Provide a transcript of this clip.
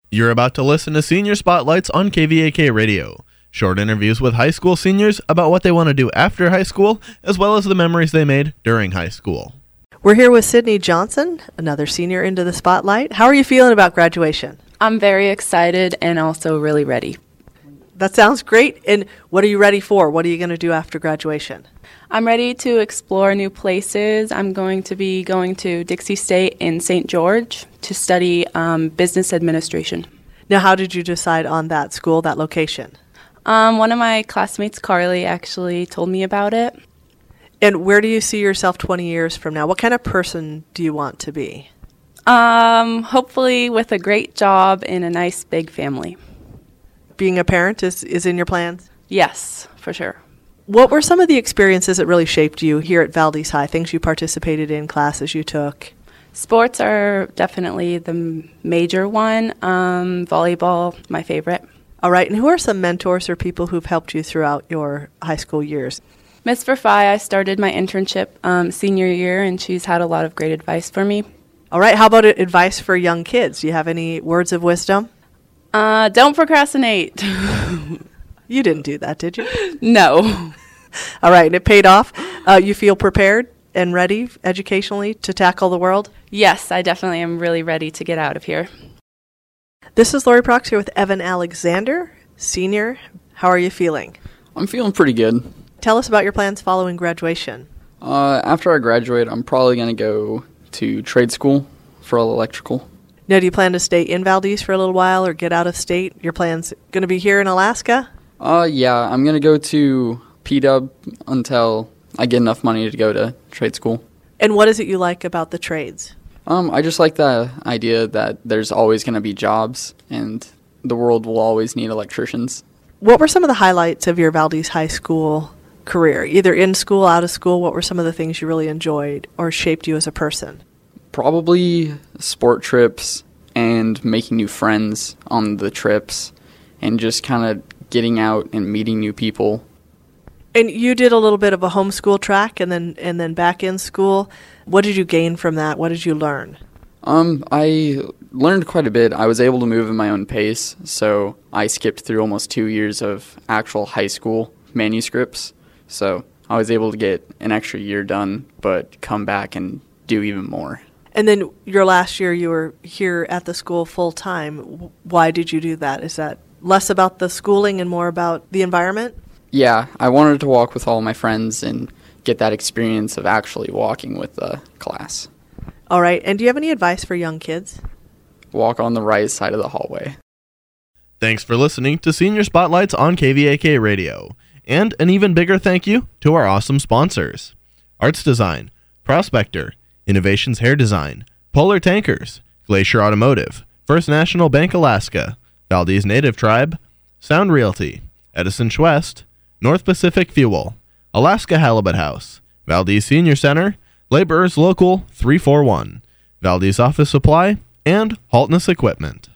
You're about to listen to Senior Spotlights on KVAK Radio. Short interviews with high school seniors about what they want to do after high school, as well as the memories they made during high school. We're here with Sydney Johnson, another senior into the spotlight. How are you feeling about graduation? I'm very excited and also really ready. That sounds great. And what are you ready for? What are you going to do after graduation? I'm ready to explore new places. I'm going to be going to Dixie State in St. George to study business administration. Now, how did you decide on that school, that location? One of my classmates, Carly, actually told me about it. And where do you see yourself 20 years from now? What kind of person do you want to be? Hopefully with a great job in a nice big family. Being a parent is in your plans? Yes, for sure. What were some of the experiences that really shaped you here at Valdez High, things you participated in, classes you took? Sports are definitely the major one. Volleyball, my favorite. All right, and who are some mentors or people who've helped you throughout your high school years? Miss Verfai, I started my internship senior year, and she's had a lot of great advice for me. All right, how about advice for young kids? Do you have any words of wisdom? Don't procrastinate. You didn't do that, did you? No. All right, and it paid off. You feel prepared and ready educationally to tackle the world? Yes, I definitely am really ready to get out of here. This is Lori Prox here with Evan Alexander, senior. How are you feeling? I'm feeling pretty good. Tell us about your plans following graduation. After I graduate, I'm probably going to go to trade school for electrical. Now, do you plan to stay in Valdez for a little while or get out of state? Your plan's going to be here in Alaska? Yeah, I'm going to go to P-Dub until I get enough money to go to trade school. And what is it you like about the trades? I just like the idea that there's always going to be jobs and the world will always need electricians. What were some of the highlights of your Valdez High School career? Either in school, out of school, what were some of the things you really enjoyed or shaped you as a person? Probably sport trips and making new friends on the trips and just kind of getting out and meeting new people. And you did a little bit of a homeschool track and then back in school. What did you gain from that? What did you learn? I learned quite a bit. I was able to move at my own pace, so I skipped through almost 2 years of actual high school manuscripts. So I was able to get an extra year done, but come back and do even more. And then your last year, you were here at the school full time. Why did you do that? Is that less about the schooling and more about the environment? Yeah, I wanted to walk with all my friends and get that experience of actually walking with the class. All right. And do you have any advice for young kids? Walk on the right side of the hallway. Thanks for listening to Senior Spotlights on KVAK Radio. And an even bigger thank you to our awesome sponsors. Arts Design, Prospector, Innovations Hair Design, Polar Tankers, Glacier Automotive, First National Bank Alaska, Valdez Native Tribe, Sound Realty, Edison Schwest, North Pacific Fuel, Alaska Halibut House, Valdez Senior Center, Laborers Local 341, Valdez Office Supply, and Haltness Equipment.